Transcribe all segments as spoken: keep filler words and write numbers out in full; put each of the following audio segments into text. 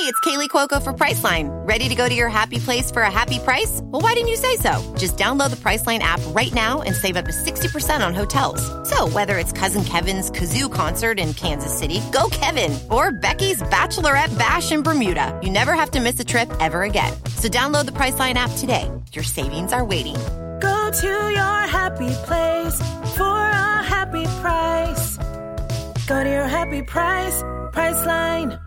it's Kaylee Cuoco for Priceline. Ready to go to your happy place for a happy price? Well, why didn't you say so? Just download the Priceline app right now and save up to sixty percent on hotels. So whether it's Cousin Kevin's Kazoo Concert in Kansas City, go Kevin, or Becky's Bachelorette Bash in Bermuda, you never have to miss a trip ever again. So download the Priceline app today. Your savings are waiting. Go to your happy place for a happy price. Go to your happy price, Priceline.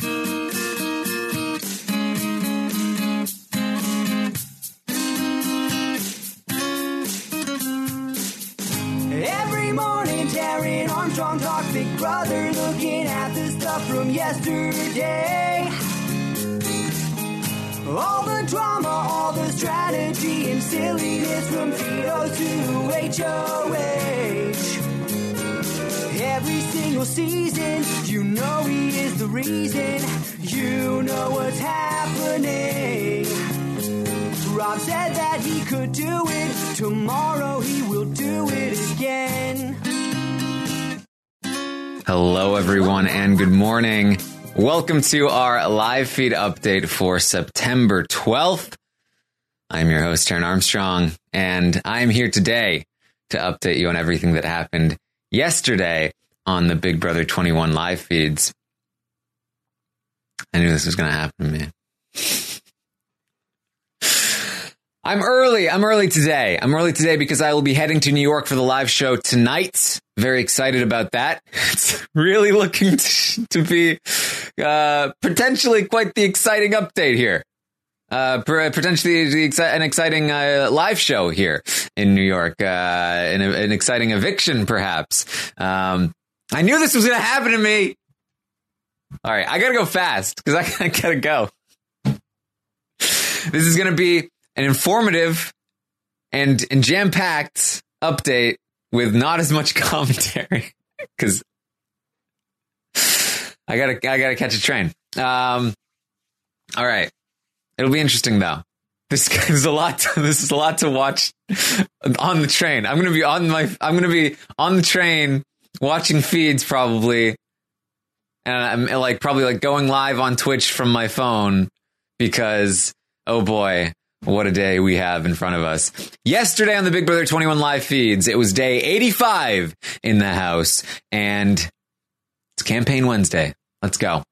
Every morning, Darren Armstrong talks Big Brother, looking at the stuff from yesterday. All the drama, all the strategy and silliness from Tito to H O H. Every single season, you know he is the reason. You know what's happening. Rob said that he could do it. Tomorrow he will do it again. Hello, everyone, and good morning. Welcome to our live feed update for September twelfth. I'm your host, Darren Armstrong, and I'm here today to update you on everything that happened yesterday on the Big Brother twenty-one live feeds. I knew this was going to happen to me. I'm early. I'm early today. I'm early today because I will be heading to New York for the live show tonight. Very excited about that. It's really looking to, to be uh, potentially quite the exciting update here. Uh, potentially the exci- an exciting uh, live show here in New York. Uh, an, an exciting eviction, perhaps. Um, I knew this was going to happen to me. All right, I got to go fast because I, I got to go. This is going to be an informative and, and jam-packed update with not as much commentary because I gotta I gotta catch a train. Um, all right, it'll be interesting though. This is a lot. To, this is a lot to watch on the train. I'm gonna be on my. I'm gonna be on the train watching feeds probably, and I'm like probably like going live on Twitch from my phone because oh boy. What a day we have in front of us. Yesterday on the Big Brother twenty-one live feeds, it was day eighty-five in the house, and it's Campaign Wednesday. Let's go.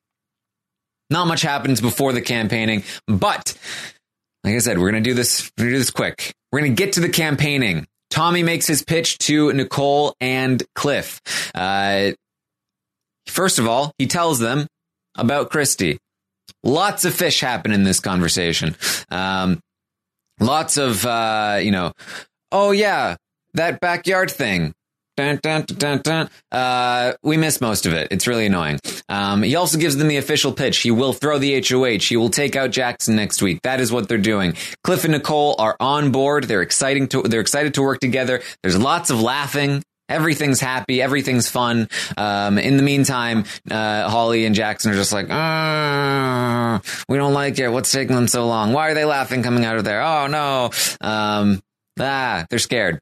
Not much happens before the campaigning, but like I said, we're going to do this. We're going to do this quick. We're going to get to the campaigning. Tommy makes his pitch to Nicole and Cliff. Uh, first of all, he tells them about Christy. Lots of fish happen in this conversation. Um, lots of, uh, you know, oh, yeah, that backyard thing. Dun, dun, dun, dun. Uh, we miss most of it. It's really annoying. Um, he also gives them the official pitch. He will throw the H O H. He will take out Jackson next week. That is what they're doing. Cliff and Nicole are on board. They're exciting to, they're excited to work together. There's lots of laughing. Everything's happy. Everything's fun. Um, in the meantime, uh, Holly and Jackson are just like, ah, we don't like it. What's taking them so long? Why are they laughing coming out of there? Oh, no. Um, ah, they're scared.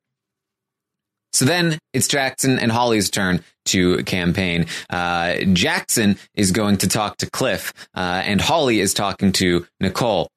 So then it's Jackson and Holly's turn to campaign. Uh, Jackson is going to talk to Cliff, uh, and Holly is talking to Nicole.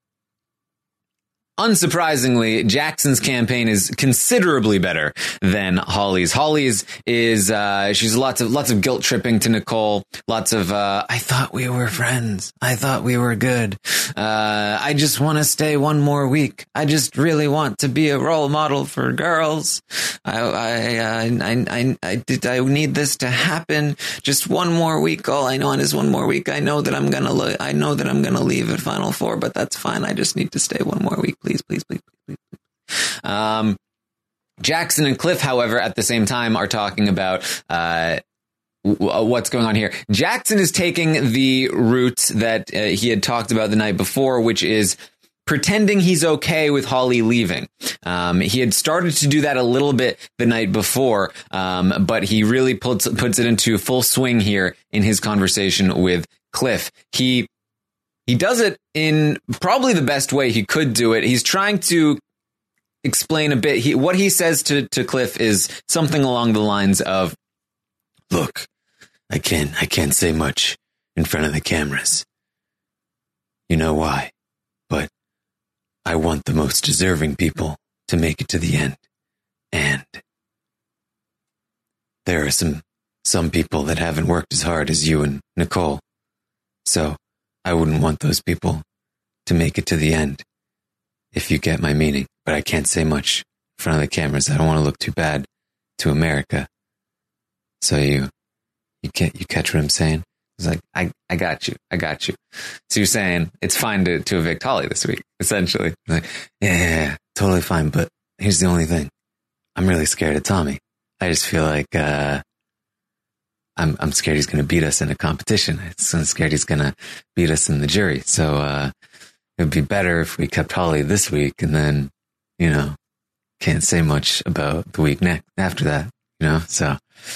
Unsurprisingly, Jackson's campaign is considerably better than Holly's. Holly's is, uh, she's lots of, lots of guilt tripping to Nicole. Lots of, uh, I thought we were friends. I thought we were good. Uh, I just want to stay one more week. I just really want to be a role model for girls. I, I, uh, I, I, I did, I need this to happen. Just one more week. All I know is one more week. I know that I'm gonna, lo- I know that I'm gonna leave at Final Four, but that's fine. I just need to stay one more week. Please, please, please, please, please. Um, Jackson and Cliff, however, at the same time are talking about uh, w- what's going on here. Jackson is taking the route that uh, he had talked about the night before, which is pretending he's okay with Holly leaving. Um, he had started to do that a little bit the night before, um, but he really puts, puts it into full swing here in his conversation with Cliff. He He does it in probably the best way he could do it. He's trying to explain a bit. He, what he says to, to Cliff is something along the lines of, look, I can't, I can't say much in front of the cameras, you know why, but I want the most deserving people to make it to the end. And there are some, some people that haven't worked as hard as you and Nicole. So I wouldn't want those people to make it to the end, if you get my meaning. But I can't say much in front of the cameras. I don't want to look too bad to America. So you, you get, you catch what I'm saying? It's like, I, I got you. I got you. So you're saying it's fine to, to evict Holly this week, essentially. Like, yeah, yeah, yeah, totally fine. But here's the only thing. I'm really scared of Tommy. I just feel like, uh, I'm, I'm scared he's going to beat us in a competition. I'm scared he's going to beat us in the jury. So, uh, it would be better if we kept Holly this week and then, you know, can't say much about the week next after that, you know? So,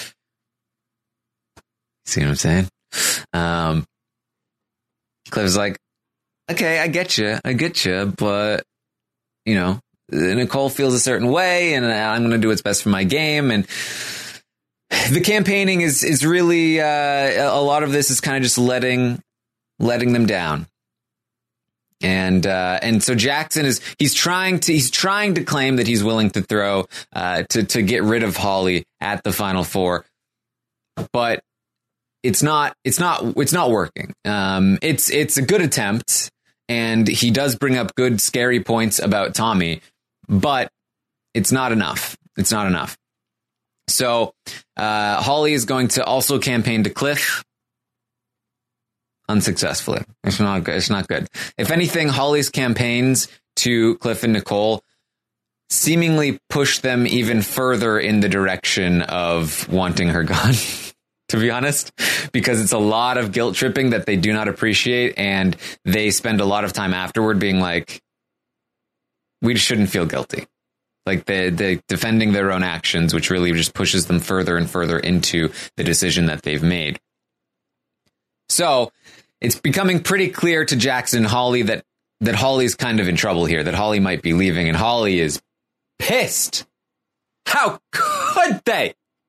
see what I'm saying? Um, Cliff's like, okay, I get you. I get you. But, you know, Nicole feels a certain way and I'm going to do what's best for my game. And the campaigning is, is really, uh, a lot of this is kind of just letting, letting them down. And, uh, and so Jackson is, he's trying to, he's trying to claim that he's willing to throw, uh, to, to get rid of Holly at the Final Four. But it's not, it's not, it's not working. Um, it's, it's a good attempt and he does bring up good, scary points about Tommy, but it's not enough. It's not enough. So, uh, Holly is going to also campaign to Cliff. Unsuccessfully. It's not good. It's not good. If anything, Holly's campaigns to Cliff and Nicole seemingly push them even further in the direction of wanting her gone, to be honest, because it's a lot of guilt tripping that they do not appreciate. And they spend a lot of time afterward being like, we shouldn't feel guilty. Like the, the defending their own actions, which really just pushes them further and further into the decision that they've made. So it's becoming pretty clear to Jackson and Holly that, that Holly's kind of in trouble here, that Holly might be leaving, and Holly is pissed. How could they?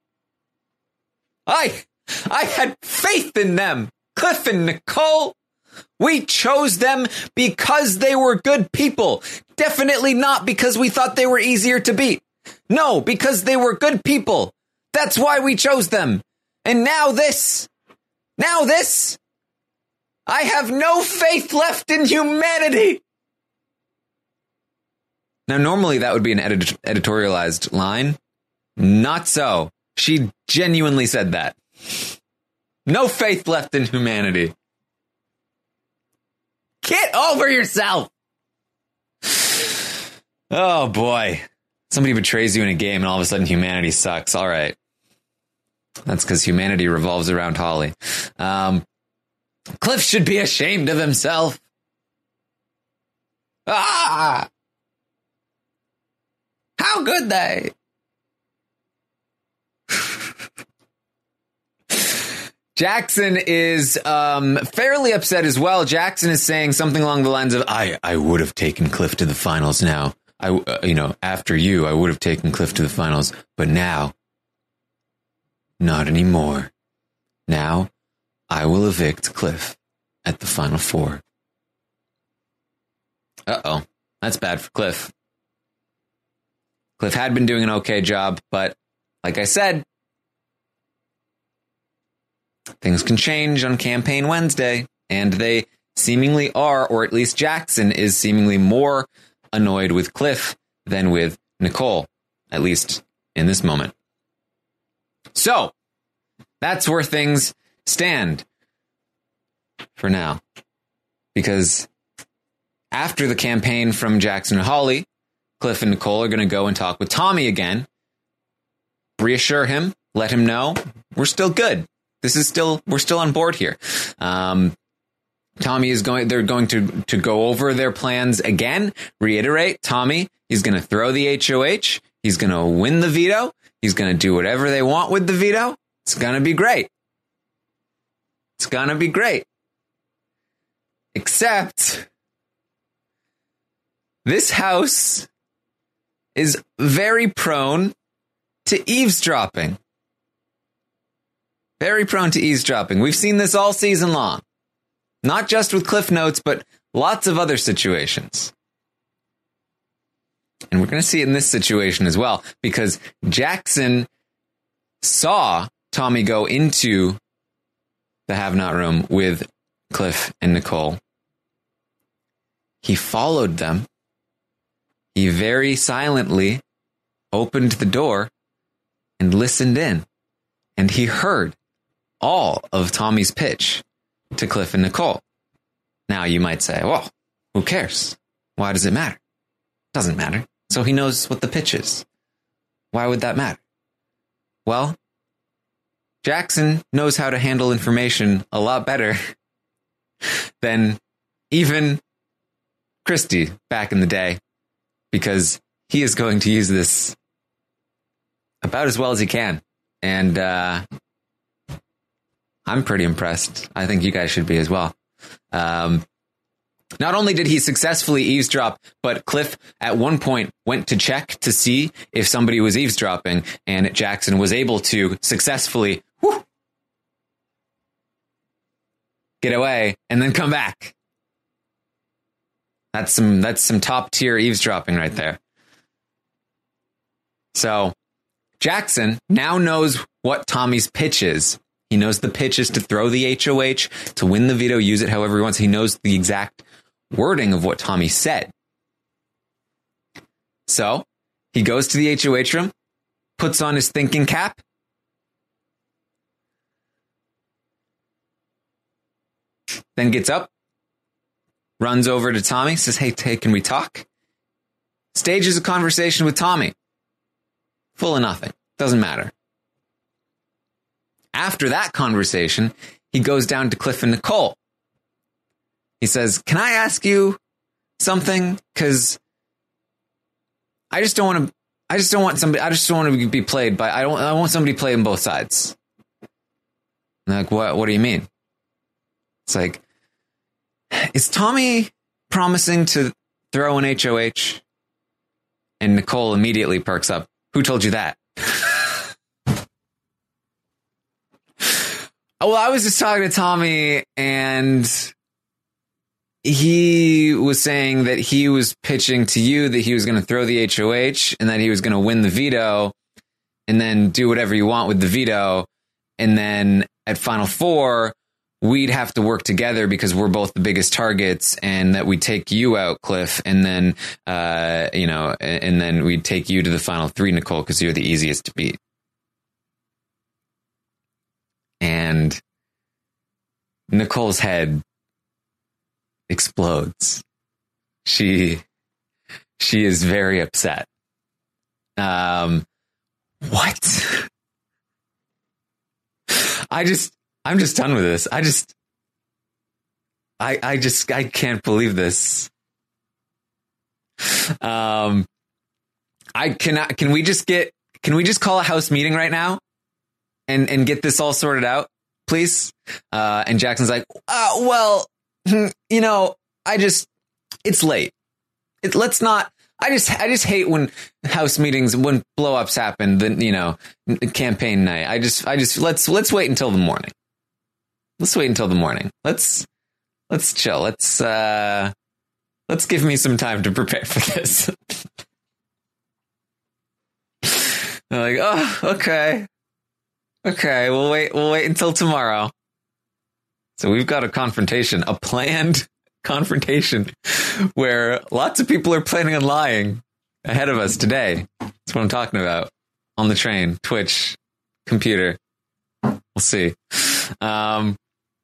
I, I had faith in them. Cliff and Nicole. We chose them because they were good people. Definitely not because we thought they were easier to beat. No, because they were good people. That's why we chose them. And now this. Now this. I have no faith left in humanity. Now, normally that would be an edit- editorialized line. Not so. She genuinely said that. No faith left in humanity. Get over yourself. Oh, boy. Somebody betrays you in a game and all of a sudden humanity sucks. All right. That's because humanity revolves around Holly. Um, Cliff should be ashamed of himself. Ah! How could they? Jackson is um, fairly upset as well. Jackson is saying something along the lines of, I, I would have taken Cliff to the finals now. I, uh, you know, after you, I would have taken Cliff to the finals. But now, not anymore. Now, I will evict Cliff at the Final Four. Uh-oh. That's bad for Cliff. Cliff had been doing an okay job, but like I said, things can change on Campaign Wednesday, and they seemingly are, or at least Jackson is seemingly more annoyed with Cliff than with Nicole, at least in this moment. So, that's where things stand for now. Because after the campaign from Jackson and Holly, Cliff and Nicole are going to go and talk with Tommy again, reassure him, let him know we're still good. This is still, we're still on board here. Um, Tommy is going, they're going to, to go over their plans again, reiterate, Tommy, he's going to throw the H O H. He's going to win the veto. He's going to do whatever they want with the veto. It's going to be great. It's going to be great. Except this house is very prone to eavesdropping. Very prone to eavesdropping. We've seen this all season long. Not just with Cliff Notes, but lots of other situations. And we're going to see it in this situation as well, because Jackson saw Tommy go into the have-not room with Cliff and Nicole. He followed them. He very silently opened the door and listened in. And he heard all of Tommy's pitch to Cliff and Nicole. Now you might say, well, who cares? Why does it matter? Doesn't matter. So he knows what the pitch is. Why would that matter? Well, Jackson knows how to handle information a lot better than even Christy back in the day, because he is going to use this about as well as he can. And uh, I'm pretty impressed. I think you guys should be as well. Um, not only did he successfully eavesdrop, but Cliff at one point went to check to see if somebody was eavesdropping, and Jackson was able to successfully whew, get away and then come back. That's some that's some top tier eavesdropping right there. So Jackson now knows what Tommy's pitch is. He knows the pitch is to throw the H O H, to win the veto, use it however he wants. He knows the exact wording of what Tommy said. So he goes to the H O H room, puts on his thinking cap, then gets up, runs over to Tommy, says, hey, hey, can we talk? Stages a conversation with Tommy. Full of nothing. Doesn't matter. After that conversation, he goes down to Cliff and Nicole. He says, can I ask you something? Because I just don't want to, I just don't want somebody, I just don't want to be played by, I don't, I want somebody playing both sides. And like, what, what do you mean? It's like, is Tommy promising to throw an H O H? And Nicole immediately perks up. Who told you that? Oh, well, I was just talking to Tommy, and he was saying that he was pitching to you that he was going to throw the H O H and that he was going to win the veto and then do whatever you want with the veto. And then at Final Four, we'd have to work together because we're both the biggest targets, and that we'd take you out, Cliff, and then, uh, you know, and then we'd take you to the final three, Nicole, because you're the easiest to beat. And Nicole's head explodes. She, she is very upset. Um, what? I just, I'm just done with this. I just, I, I just, I can't believe this. Um, I cannot, can we just get, can we just call a house meeting right now and, and get this all sorted out, please? Uh, and Jackson's like, uh, well, you know, I just, it's late. It, let's not, I just, I just hate when house meetings, when blow ups happen, then, you know, campaign night. I just, I just, let's, let's wait until the morning. Let's wait until the morning. Let's, let's chill. Let's, uh, let's give me some time to prepare for this. They're like, oh, okay. Okay, we'll wait, we'll wait until tomorrow. So we've got a confrontation, a planned confrontation where lots of people are planning on lying ahead of us today. That's what I'm talking about. On the train, Twitch, computer. We'll see. Um,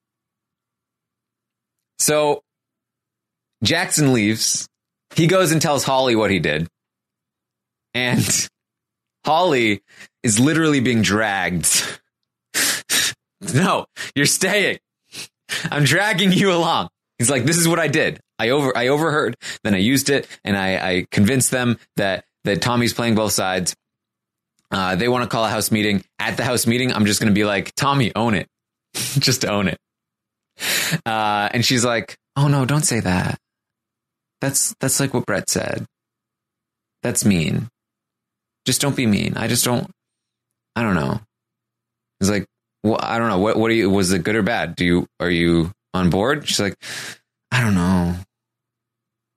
so Jackson leaves. He goes and tells Holly what he did. And Holly is literally being dragged. No, you're staying. I'm dragging you along. He's like, this is what I did. I over I overheard, then I used it, and I, I convinced them that, that Tommy's playing both sides. Uh, they want to call a house meeting. At the house meeting, I'm just going to be like, Tommy, own it. Just own it. Uh, and she's like, oh, no, don't say that. That's that's like what Brett said. That's mean. Just don't be mean. I just don't. I don't know. He's like, well, I don't know. What what are you? Was it good or bad? Do you are you on board? She's like, I don't know.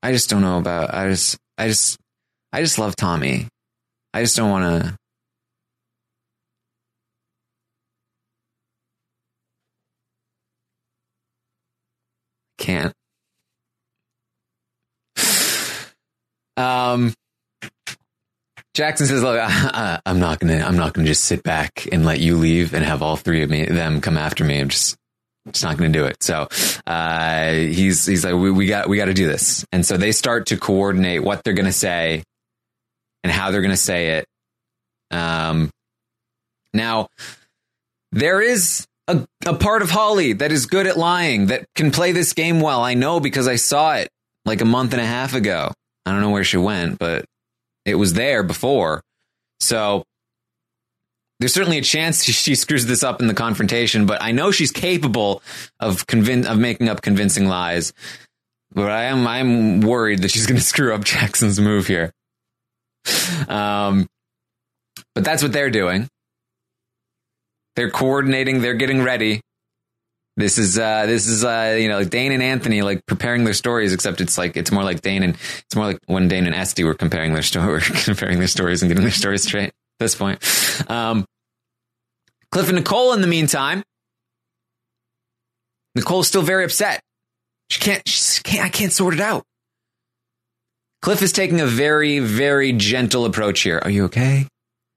I just don't know about, I just, I just, I just love Tommy. I just don't want to. Can't. Um, Jackson says, "Look, I, I'm not gonna, I'm not gonna just sit back and let you leave and have all three of me, them come after me. I'm just, just not gonna do it." So, uh, he's, he's like, we, we got, we got to do this. And so they start to coordinate what they're gonna say and how they're gonna say it. Um, now there is a, a part of Holly that is good at lying, that can play this game well. I know because I saw it like a month and a half ago. I don't know where she went, but it was there before. So there's certainly a chance she screws this up in the confrontation, but I know she's capable of convin- of making up convincing lies. But I am I'm worried that she's going to screw up Jackson's move here. Um, but that's what they're doing. They're coordinating. They're getting ready. This is, uh, this is, uh, you know, Dane and Anthony, like preparing their stories, except it's like, it's more like Dane and it's more like when Dane and Esty were comparing their story, comparing their stories and getting their stories straight at this point. Um, Cliff and Nicole, in the meantime, Nicole's still very upset. She can't, she can't, I can't sort it out. Cliff is taking a very, very gentle approach here. Are you okay?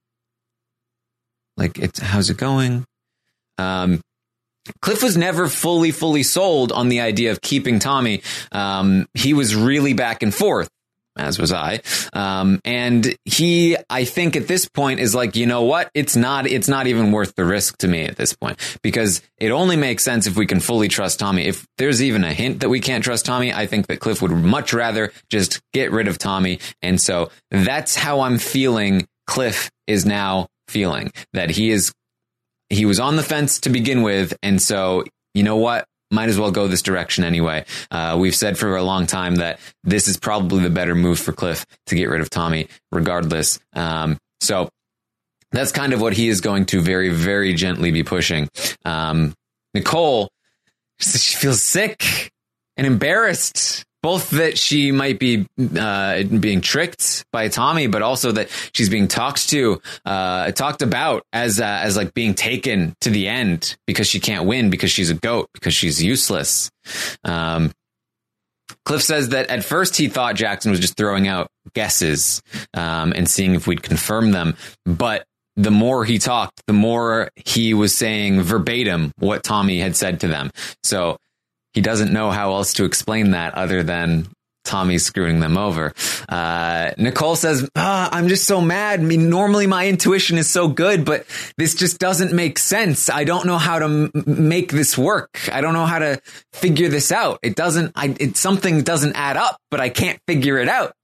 Like, it's, how's it going? Um, Cliff was never fully, fully sold on the idea of keeping Tommy. Um, he was really back and forth, as was I. Um, and he, I think at this point is like, you know what? It's not, it's not even worth the risk to me at this point, because it only makes sense if we can fully trust Tommy. If there's even a hint that we can't trust Tommy, I think that Cliff would much rather just get rid of Tommy. And so that's how I'm feeling Cliff is now feeling, that he is He was on the fence to begin with, and so, you know what? Might as well go this direction anyway. Uh, we've said for a long time that this is probably the better move for Cliff to get rid of Tommy, regardless. Um, so that's kind of what he is going to very, very gently be pushing. Um, Nicole, she feels sick and embarrassed. Both that she might be uh, being tricked by Tommy, but also that she's being talked to, uh, talked about as uh, as like being taken to the end because she can't win, because she's a goat, because she's useless. Um, Cliff says that at first he thought Jackson was just throwing out guesses um, and seeing if we'd confirm them, but the more he talked, the more he was saying verbatim what Tommy had said to them. So he doesn't know how else to explain that other than Tommy screwing them over. Uh, Nicole says, ah, I'm just so mad. I mean, normally my intuition is so good, but this just doesn't make sense. I don't know how to m- make this work. I don't know how to figure this out. It doesn't, I, it, something doesn't add up, but I can't figure it out.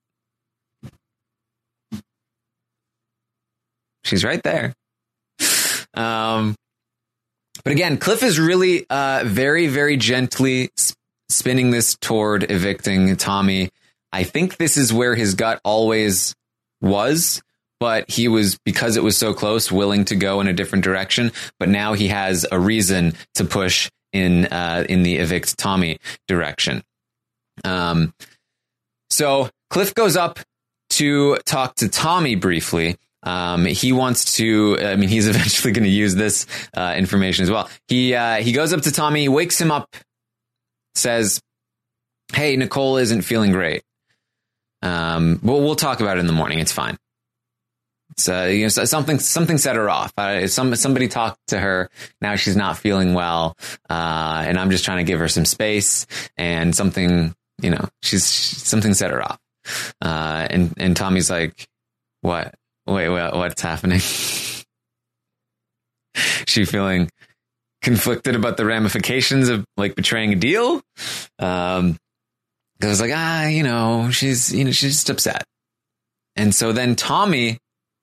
She's right there. Um, But again, Cliff is really uh, very, very gently sp- spinning this toward evicting Tommy. I think this is where his gut always was, but he was, because it was so close, willing to go in a different direction. But now he has a reason to push in uh, in the evict Tommy direction. Um, so Cliff goes up to talk to Tommy briefly. Um, he wants to, I mean, he's eventually going to use this, uh, information as well. He, uh, he goes up to Tommy, wakes him up, says, hey, Nicole isn't feeling great. Um, well, we'll talk about it in the morning. It's fine. It's, uh, you know, something, something set her off. Uh, some, somebody talked to her. Now she's not feeling well. Uh, and I'm just trying to give her some space, and something, you know, she's, something set her off. Uh, and, and Tommy's like, what? Wait, wait, what's happening? She feeling conflicted about the ramifications of like betraying a deal? Um, cause I was like, ah, you know, she's, you know, she's just upset. And so then Tommy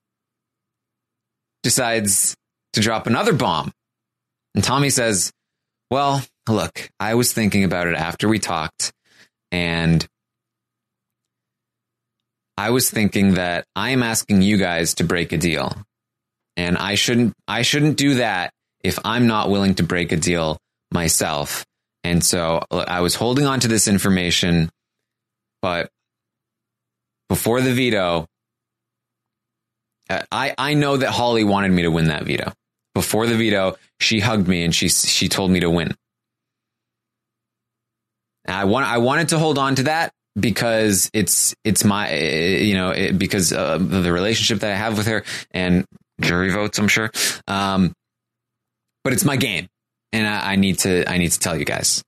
decides to drop another bomb. And Tommy says, well, look, I was thinking about it after we talked, and I was thinking that I am asking you guys to break a deal, and I shouldn't, I shouldn't do that if I'm not willing to break a deal myself. And so I was holding on to this information but before the veto, I, I know that Holly wanted me to win that veto. Before the veto, she hugged me and she she told me to win. I want I wanted to hold on to that because it's it's my you know it, because of the relationship that I have with her and jury votes, I'm sure. Um, but it's my game, and I, I need to I need to tell you guys.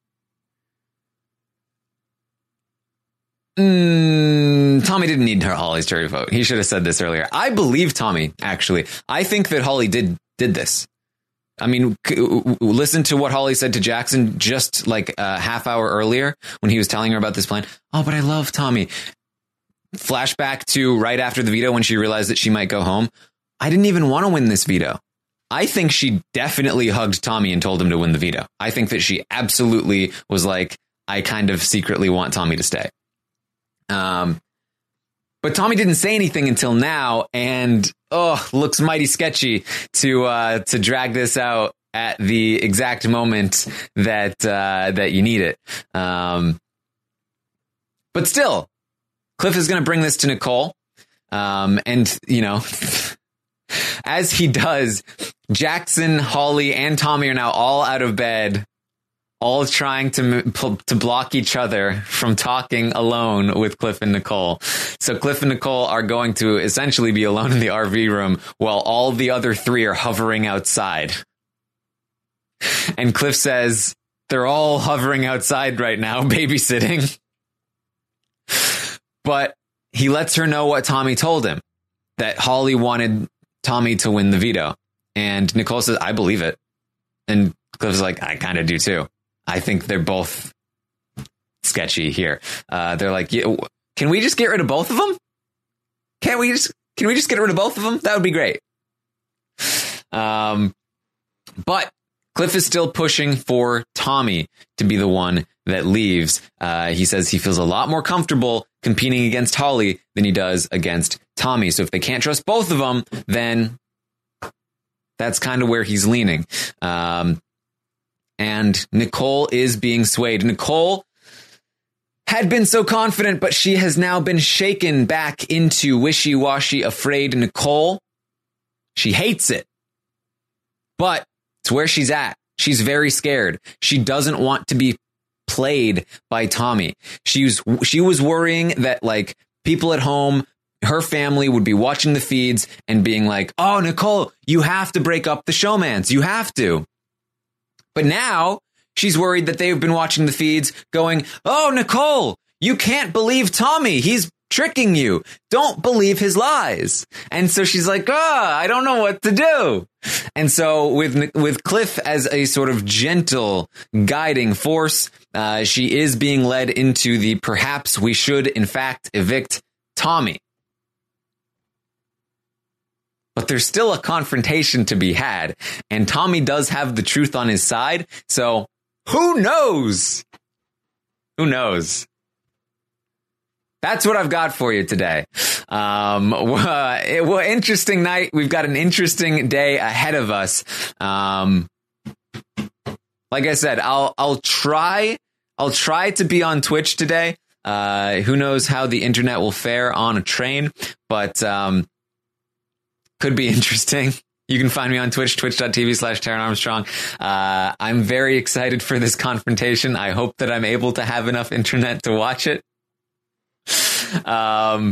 Mm, Tommy didn't need her Holly's jury vote. He should have said this earlier. I believe Tommy, actually. I think that Holly did did this. I mean, listen to what Holly said to Jackson just like a half hour earlier when he was telling her about this plan. Oh, but I love Tommy. Flashback to right after the veto when she realized that she might go home. I didn't even want to win this veto. I think she definitely hugged Tommy and told him to win the veto. I think that she absolutely was like, I kind of secretly want Tommy to stay. Um, but Tommy didn't say anything until now, and oh, looks mighty sketchy to uh, to drag this out at the exact moment that uh, that you need it. Um, but still, Cliff is going to bring this to Nicole, um, and you know, as he does, Jackson, Holly, and Tommy are now all out of bed, all trying to to block each other from talking alone with Cliff and Nicole. So Cliff and Nicole are going to essentially be alone in the R V room while all the other three are hovering outside. And Cliff says they're all hovering outside right now, babysitting. But he lets her know what Tommy told him, that Holly wanted Tommy to win the veto. And Nicole says, I believe it. And Cliff's like, I kind of do too. I think they're both sketchy here. Uh, they're like, yeah, can we just get rid of both of them? Can't we just, can we just get rid of both of them? That would be great. Um, but Cliff is still pushing for Tommy to be the one that leaves. Uh, he says he feels a lot more comfortable competing against Holly than he does against Tommy. So if they can't trust both of them, then that's kind of where he's leaning. Um, And Nicole is being swayed. Nicole had been so confident, but she has now been shaken back into wishy-washy, afraid. Nicole, she hates it. But it's where she's at. She's very scared. She doesn't want to be played by Tommy. She was, she was worrying that, like, people at home, her family would be watching the feeds and being like, oh, Nicole, you have to break up the showmance. You have to. But now she's worried that they've been watching the feeds going, oh, Nicole, you can't believe Tommy. He's tricking you. Don't believe his lies. And so she's like, ah, I don't know what to do. And so with with Cliff as a sort of gentle guiding force, uh, she is being led into the perhaps we should, in fact, evict Tommy. But there's still a confrontation to be had, and Tommy does have the truth on his side. So who knows? Who knows? That's what I've got for you today. Um, uh, it, well, interesting night. We've got an interesting day ahead of us. Um, like I said, I'll I'll try I'll try to be on Twitch today. Uh, who knows how the internet will fare on a train, but um. Could be interesting. You can find me on Twitch, twitch.tv slash Taran Armstrong. Uh, I'm very excited for this confrontation. I hope that I'm able to have enough internet to watch it. Um,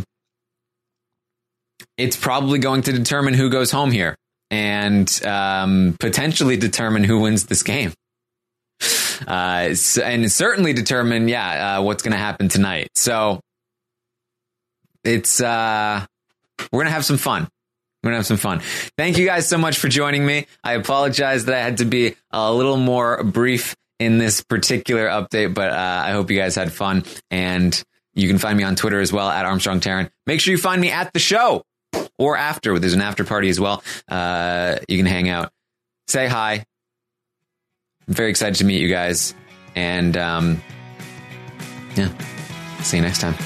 it's probably going to determine who goes home here and um, potentially determine who wins this game. Uh, and certainly determine, yeah, uh, what's going to happen tonight. So it's uh, we're going to have some fun. We're going to have some fun. Thank you guys so much for joining me. I apologize that I had to be a little more brief in this particular update, but uh, I hope you guys had fun. And you can find me on Twitter as well, at Armstrong Taran. Make sure you find me at the show or after. There's an after party as well. Uh, you can hang out. Say hi. I'm very excited to meet you guys. And um, yeah, see you next time.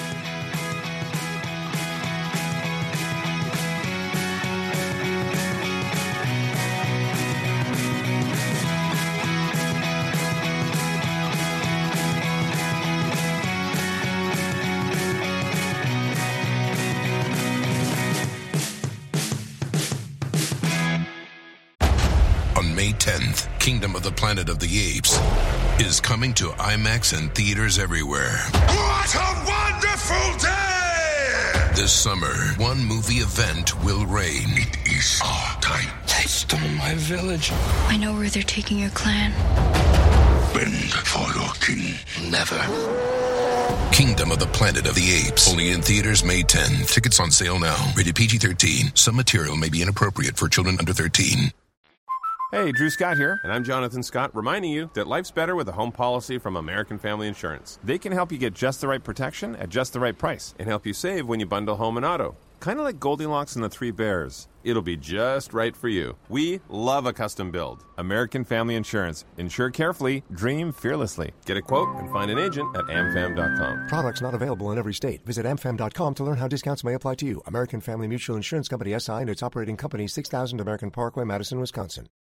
tenth, Kingdom of the Planet of the Apes is coming to IMAX and theaters everywhere. What a wonderful day! This summer, one movie event will reign. It is our time. They stole my village. I know where they're taking your clan. Bend for your king. Never. Kingdom of the Planet of the Apes. Only in theaters May tenth. Tickets on sale now. Rated P G thirteen. Some material may be inappropriate for children under thirteen. Hey, Drew Scott here, and I'm Jonathan Scott, reminding you that life's better with a home policy from American Family Insurance. They can help you get just the right protection at just the right price and help you save when you bundle home and auto. Kind of like Goldilocks and the Three Bears. It'll be just right for you. We love a custom build. American Family Insurance. Insure carefully, dream fearlessly. Get a quote and find an agent at am fam dot com. Products not available in every state. Visit am fam dot com to learn how discounts may apply to you. American Family Mutual Insurance Company, S I and its operating company, six thousand American Parkway, Madison, Wisconsin.